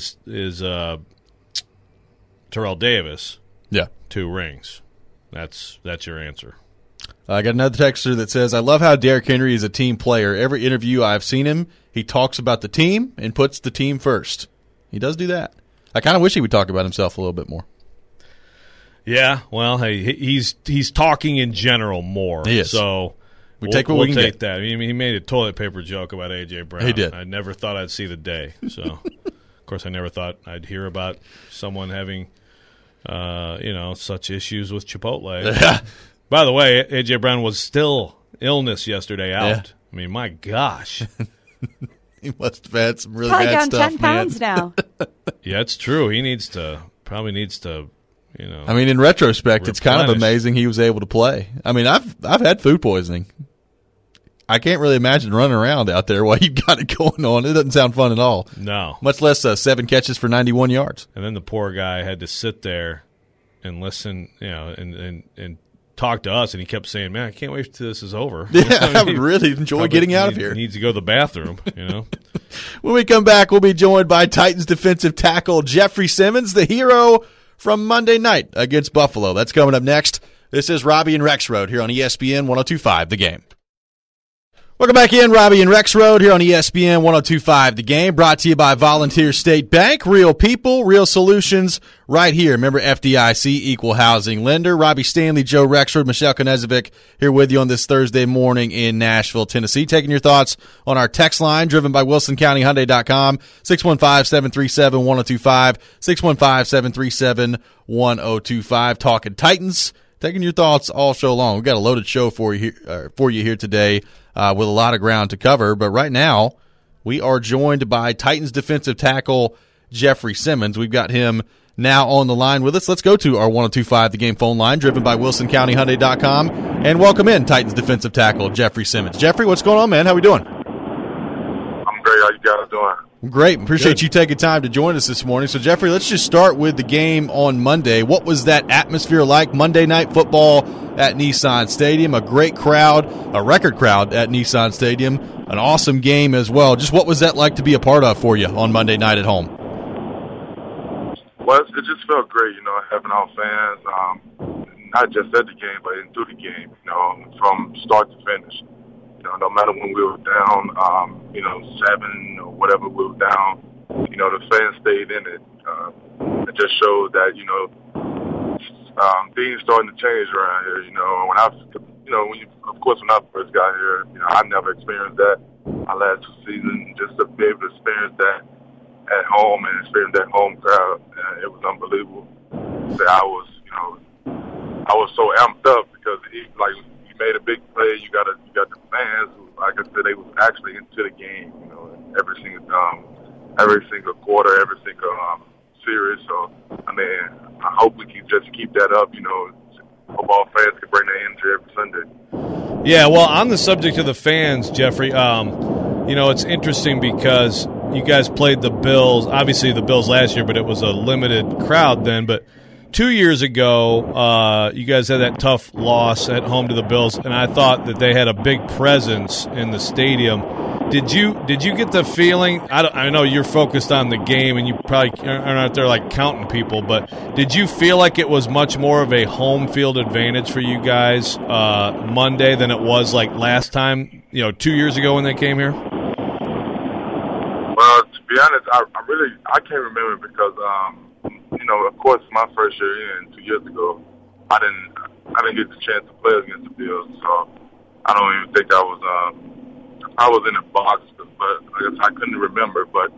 [SPEAKER 3] Terrell Davis.
[SPEAKER 1] Yeah.
[SPEAKER 3] 2 rings. That's your answer.
[SPEAKER 1] I got another texter that says, I love how Derrick Henry is a team player. Every interview I've seen him, he talks about the team and puts the team first. He does do that. I kind of wish he would talk about himself a little bit more.
[SPEAKER 3] Yeah, well, hey, he's talking in general more.
[SPEAKER 1] He is.
[SPEAKER 3] So
[SPEAKER 1] we take what we can
[SPEAKER 3] take
[SPEAKER 1] get.
[SPEAKER 3] that. He made a toilet paper joke about A.J. Brown.
[SPEAKER 1] He did.
[SPEAKER 3] I never thought I'd see the day. So, of course, I never thought I'd hear about someone having – such issues with Chipotle.
[SPEAKER 1] Yeah.
[SPEAKER 3] By the way, A.J. Brown was still illness yesterday out.
[SPEAKER 1] Yeah.
[SPEAKER 3] I mean, my gosh.
[SPEAKER 1] He must have had some really
[SPEAKER 2] Probably
[SPEAKER 1] bad
[SPEAKER 2] down
[SPEAKER 1] stuff,
[SPEAKER 2] 10 pounds now.
[SPEAKER 3] Yeah, it's true. He probably needs to,
[SPEAKER 1] I mean, in retrospect, it's kind of
[SPEAKER 3] replenish.
[SPEAKER 1] amazing he was able to play. I mean, I've had food poisoning. I can't really imagine running around out there while you've got it going on. It doesn't sound fun at all.
[SPEAKER 3] No.
[SPEAKER 1] Much less 7 catches for 91 yards.
[SPEAKER 3] And then the poor guy had to sit there and listen, and talk to us, and he kept saying, man, I can't wait till this is over.
[SPEAKER 1] Yeah, I would really enjoy getting out of here.
[SPEAKER 3] He needs to go to the bathroom,
[SPEAKER 1] When we come back, we'll be joined by Titans defensive tackle Jeffrey Simmons, the hero from Monday night against Buffalo. That's coming up next. This is Robbie and Rex Road here on ESPN 102.5 The Game. Welcome back in, Robbie and Rex Road here on ESPN 102.5 The Game, brought to you by Volunteer State Bank. Real people, real solutions right here. Remember, FDIC, equal housing lender. Robbie Stanley, Joe Rexrod, Michelle Konezovic here with you on this Thursday morning in Nashville, Tennessee. Taking your thoughts on our text line, driven by WilsonCountyHyundai.com, 615-737-1025, 615-737-1025. Talking Titans. Taking your thoughts all show long. We've got a loaded show for you here today with a lot of ground to cover. But right now, we are joined by Titans defensive tackle Jeffrey Simmons. We've got him now on the line with us. Let's go to our 102.5 The Game phone line, driven by WilsonCountyHyundai.com, and welcome in Titans defensive tackle Jeffrey Simmons. Jeffrey, what's going on, man? How we doing?
[SPEAKER 4] I'm great. How you guys doing?
[SPEAKER 1] Great. Appreciate you taking time to join us this morning. So, Jeffrey, let's just start with the game on Monday. What was that atmosphere like? Monday Night Football at Nissan Stadium, a great crowd, a record crowd at Nissan Stadium, an awesome game as well. Just what was that like to be a part of for you on Monday night at home?
[SPEAKER 4] Well, it just felt great, having our fans, not just at the game, but through the game, from start to finish. no matter when we were down, 7 or whatever we were down, the fans stayed in it. It just showed that, things starting to change around here. When I first got here, I never experienced that. My last 2 seasons, just to be able to experience that at home and experience that home crowd, it was unbelievable. That I was so amped up because you made a big play. You got the fans who, like I said, they was actually into the game. Every single quarter, every single series. So I hope we can just keep that up. Football fans can bring their energy every Sunday.
[SPEAKER 3] Yeah, well, on the subject of the fans, Jeffrey, it's interesting because you guys played the Bills. Obviously, the Bills last year, but it was a limited crowd then. But 2 years ago, you guys had that tough loss at home to the Bills, and I thought that they had a big presence in the stadium. Did you get the feeling? I know you're focused on the game, and you probably aren't out there counting people. But did you feel like it was much more of a home field advantage for you guys Monday than it was last time? 2 years ago when they came here.
[SPEAKER 4] Well, to be honest, I can't remember because of course, my first year in 2 years ago, I didn't get the chance to play against the Bills, so I don't even think I was in the box, but I guess I couldn't remember. But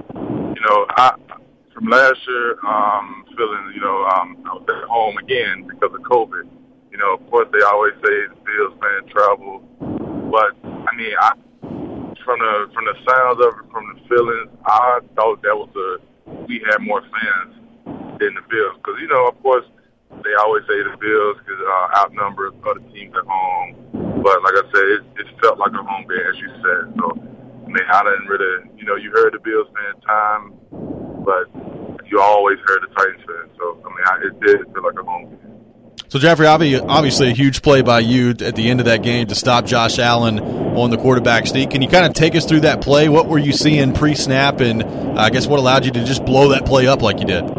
[SPEAKER 4] from last year, feeling I was at home again because of COVID. Of course, they always say the Bills fan travel, but from the sounds of it, from the feelings, I thought we had more fans than the Bills, because of course, they always say the Bills could outnumber other teams at home. But like I said, it felt like a home game, as you said. So, I didn't really, you heard the Bills fan time, but you always heard the Titans fan. So, it did feel like a home game.
[SPEAKER 1] So, Jeffrey, obviously a huge play by you at the end of that game to stop Josh Allen on the quarterback sneak. Can you kind of take us through that play? What were you seeing pre-snap, and I guess what allowed you to just blow that play up like you did?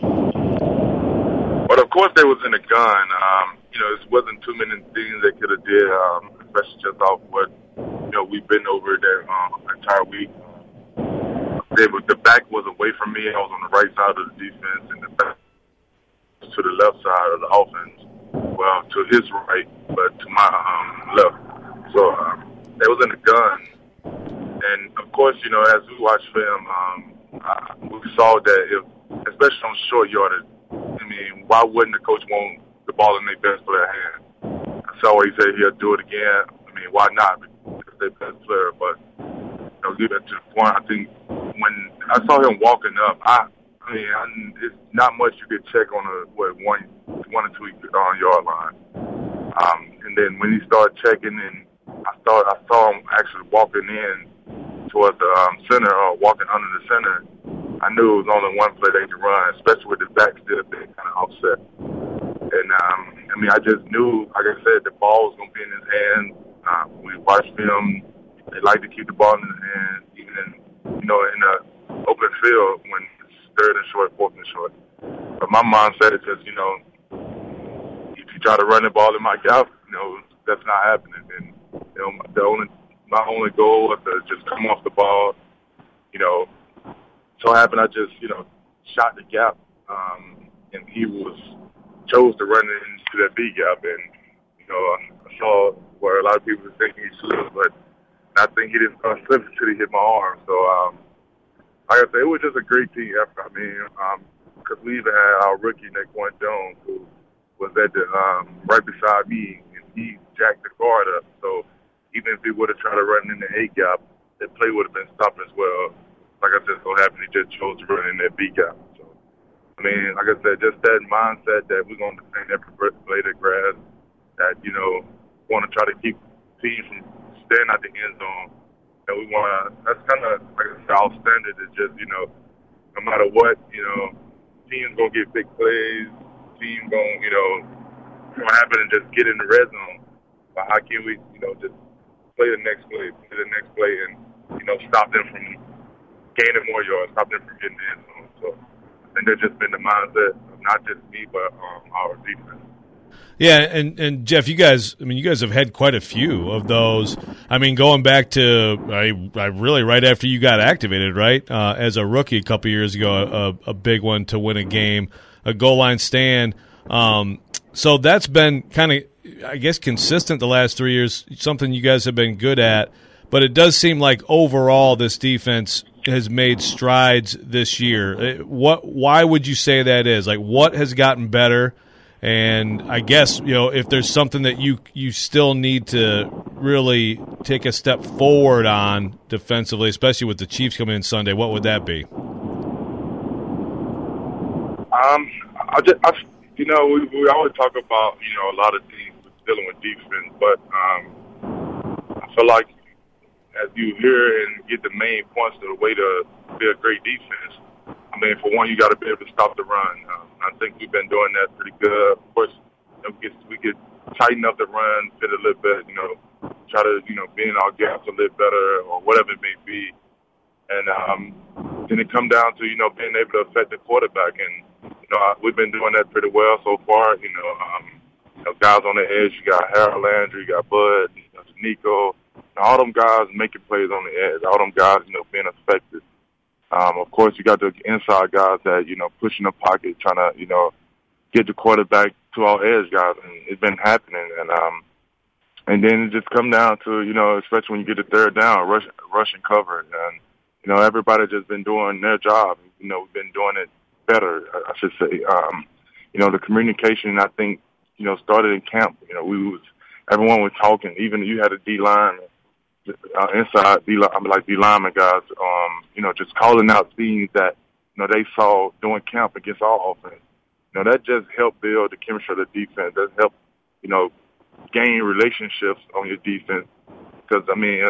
[SPEAKER 4] But of course, they was in a gun. It wasn't too many things they could have did, especially just off what we've been over there entire week. The back was away from me. I was on the right side of the defense, and the back was to the left side of the offense. Well, to his right, but to my left. So they was in a gun, and of course, as we watched film, we saw that especially on short yardage. Why wouldn't the coach want the ball in their best player hand? That's always say he'll do it again. Why not? Because they're best player. But get that to the point. I think when I saw him walking up, it's not much you could check on a 1 or 2 yard line. And then when he started checking, and I saw him actually walking in towards the center, or walking under the center. I knew it was only one play they could run, especially with the back still being kind of offset. And, I just knew, like I said, the ball was going to be in his hands. We watched film. They like to keep the ball in his hands, even in the open field when it's 3rd and short, 4th and short. But my mindset is just, if you try to run the ball in my gap, that's not happening. And, my only goal was to just come off the ball, So happened I just, shot the gap, and he chose to run into that B gap, and I saw where a lot of people were thinking he slipped, but I think he didn't slip until he hit my arm. So, like I said, it was just a great team effort. Because we even had our rookie Naquan Jones, who was at the right beside me, and he jacked the guard up. So even if he would have tried to run in the A gap, that play would have been stopped as well. Like I said, so happened he just chose to run in that B gap. So, like I said, just that mindset that we're going to defend every blade of grass, that, want to try to keep teams from staying at the end zone. And we want to, that's kind of, like I said, our standard is just, no matter what, teams going to get big plays, teams going to, happen and just get in the red zone. But how can we, just play the next play, and, stop them from gaining more yards, stop them from getting the end zone. So I think that's just been the mindset of not just me, but our defense.
[SPEAKER 3] Yeah, and Jeff, you guys have had quite a few of those. I mean, going back to I really right after you got activated, right, as a rookie a couple years ago, a big one to win a game, a goal line stand. So that's been kind of, I guess, consistent the last 3 years, something you guys have been good at. But it does seem like overall this defense has made strides this year. Why would you say that is? Like, what has gotten better? And I guess, if there's something that you still need to really take a step forward on defensively, especially with the Chiefs coming in Sunday, what would that be?
[SPEAKER 4] We always talk about, a lot of teams dealing with defense, but I feel like as you hear and get the main points to the way to be a great defense, I mean, for one, you got to be able to stop the run. I think we've been doing that pretty good. Of course, we could tighten up the run, fit a little bit, try to, be in our gaps a little better or whatever it may be. And then it come down to, being able to affect the quarterback. And, we've been doing that pretty well so far. Guys on the edge, you got Harold Landry, you got Bud, Nico. All them guys making plays on the edge. All them guys, being effective. Of course, you got the inside guys that, pushing the pocket, trying to, get the quarterback to our edge guys. And it's been happening. And then it just come down to, especially when you get the third down, rush and cover. And, everybody just been doing their job. We've been doing it better, I should say. The communication, I think, started in camp. Everyone was talking. Even you had a D-line, inside D-lineman guys, just calling out things that, they saw during camp against our offense. That just helped build the chemistry of the defense. That helped, gain relationships on your defense. Because,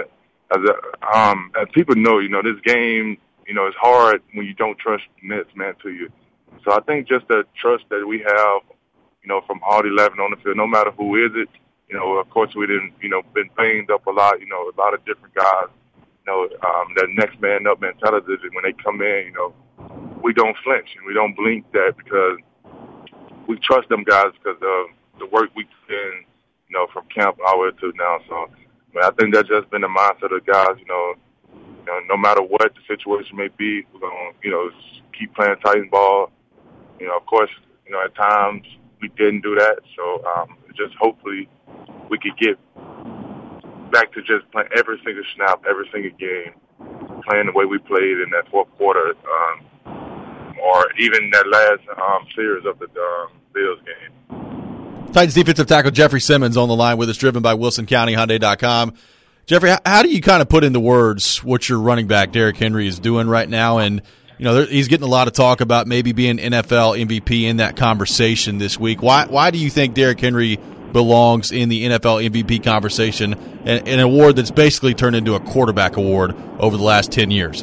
[SPEAKER 4] as people know, this game, it's hard when you don't trust the next man to you. So I think just the trust that we have, from all 11 on the field, no matter who is it, of course we didn't, been banged up a lot, a lot of different guys, that next man up mentality, when they come in, we don't flinch and we don't blink that because we trust them guys because of the work we put in, from camp all the way to now. So, I think that's just been the mindset of the guys, no matter what the situation may be, we're going to, keep playing Titan ball. Of course, at times we didn't do that. So, just hopefully we could get back to just playing every single snap, every single game, playing the way we played in that fourth quarter, or even that last series of the Bills game.
[SPEAKER 1] Titans defensive tackle Jeffrey Simmons on the line with us, driven by WilsonCountyHyundai.com. Jeffrey, how do you kind of put into words what your running back, Derrick Henry, is doing right now? And, he's getting a lot of talk about maybe being NFL MVP in that conversation this week. Why do you think Derrick Henry belongs in the NFL MVP conversation, an award that's basically turned into a quarterback award over the last 10 years?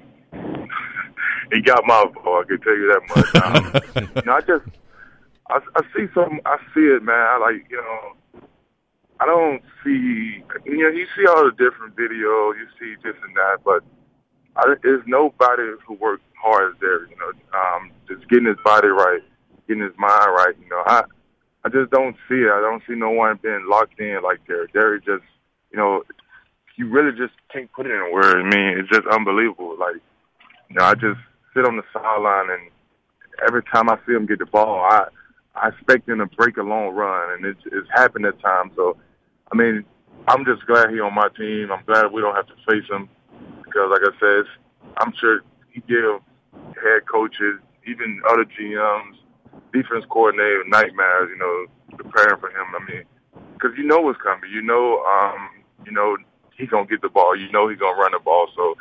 [SPEAKER 4] He got my vote, I can tell you that much. I see it, man. I don't see, you see all the different videos, you see this and that, but there's nobody who worked hard as Derrick, just getting his body right, getting his mind right, I just don't see it. I don't see no one being locked in like Derrick. Derrick just, you really just can't put it in words. I mean, it's just unbelievable. I just sit on the sideline, and every time I see him get the ball, I expect him to break a long run, and it's happened at times. So, I'm just glad he's on my team. I'm glad we don't have to face him because, like I said, I'm sure he give head coaches, even other GMs, defense coordinator nightmares, preparing for him. Because you know what's coming. He's going to get the ball. He's going to run the ball. So,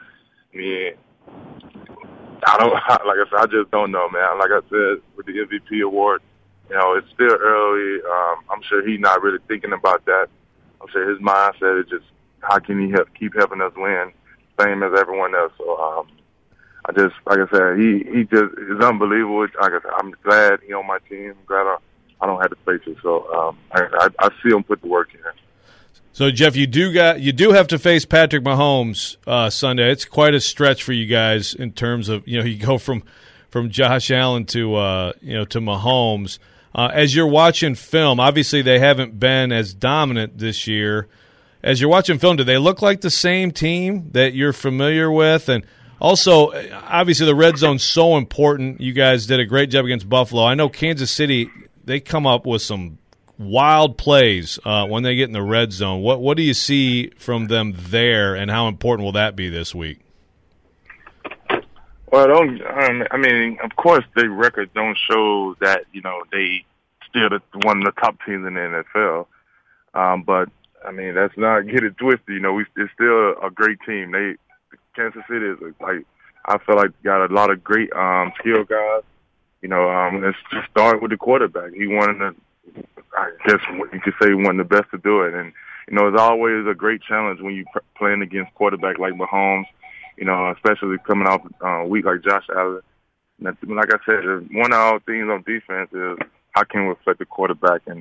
[SPEAKER 4] I just don't know, man. Like I said, with the MVP award, it's still early. I'm sure he's not really thinking about that. I'm sure his mindset is just how can he keep helping us win, same as everyone else. So, like I said, he just is unbelievable. Like I said, I'm glad he's on my team. I'm glad I don't have to face it. So I see him put the work in.
[SPEAKER 3] So Jeff, you do have to face Patrick Mahomes Sunday. It's quite a stretch for you guys in terms of you go from Josh Allen to to Mahomes. As you're watching film, obviously they haven't been as dominant this year. As you're watching film, do they look like the same team that you're familiar with? And also, obviously the red zone's so important. You guys did a great job against Buffalo. I know Kansas City, they come up with some wild plays when they get in the red zone. What do you see from them there, and how important will that be this week?
[SPEAKER 4] Well, I mean, of course, their records don't show that they still one of the top teams in the NFL. But I mean, let's not get it twisted. It's still a great team. Kansas City is I feel like got a lot of great skill guys. Let's just start with the quarterback. He I guess you could say one of the best to do it. And it's always a great challenge when you playing against quarterback like Mahomes. Especially coming off a week like Josh Allen. And like I said, one of our things on defense is how can we affect the quarterback. And,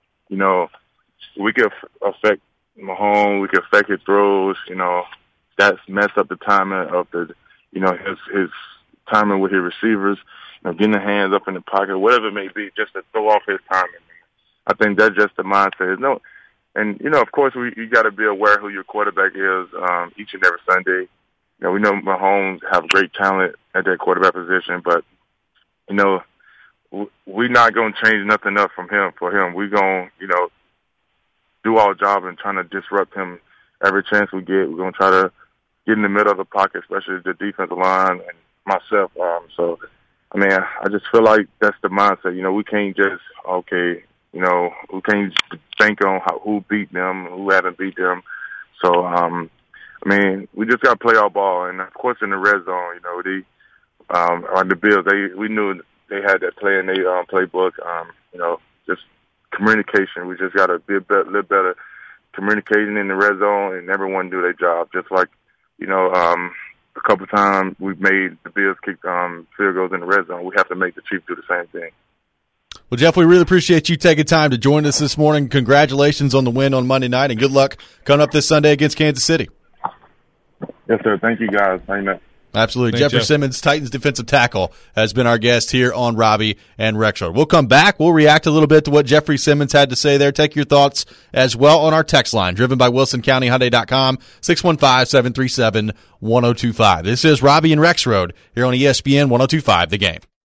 [SPEAKER 4] we can affect Mahomes, we can affect his throws. That's messed up the timing of his timing with his receivers, getting the hands up in the pocket, whatever it may be, just to throw off his timing. I think that's just the mindset. And, of course, you got to be aware who your quarterback is each and every Sunday. We know Mahomes have great talent at that quarterback position, but, we're not going to change nothing up for him. We're going to, do our job and trying to disrupt him every chance we get. We're going to try to get in the middle of the pocket, especially the defensive line and myself. So, I mean, I just feel like that's the mindset. We can't just, we can't think on who beat them, who haven't beat them. So, I mean, we just got to play our ball. And, of course, in the red zone, on the Bills, we knew they had that play in their playbook, just communication. We just got to be a little better communicating in the red zone and everyone do their job. Just like, a couple of times we've made the Bills kick field goals in the red zone. We have to make the Chiefs do the same thing.
[SPEAKER 1] Well, Jeff, we really appreciate you taking time to join us this morning. Congratulations on the win on Monday night, and good luck coming up this Sunday against Kansas City.
[SPEAKER 4] Yes, sir. Thank you, guys. Amen.
[SPEAKER 1] Absolutely.
[SPEAKER 3] Thanks,
[SPEAKER 1] Jeffrey
[SPEAKER 3] Jeff.
[SPEAKER 1] Simmons, Titans defensive tackle, has been our guest here on Robbie and Rexrode. We'll come back. We'll react a little bit to what Jeffrey Simmons had to say there. Take your thoughts as well on our text line, driven by WilsonCountyHyundai.com, 615-737-1025. This is Robbie and Rexrode here on ESPN 102.5 The Game.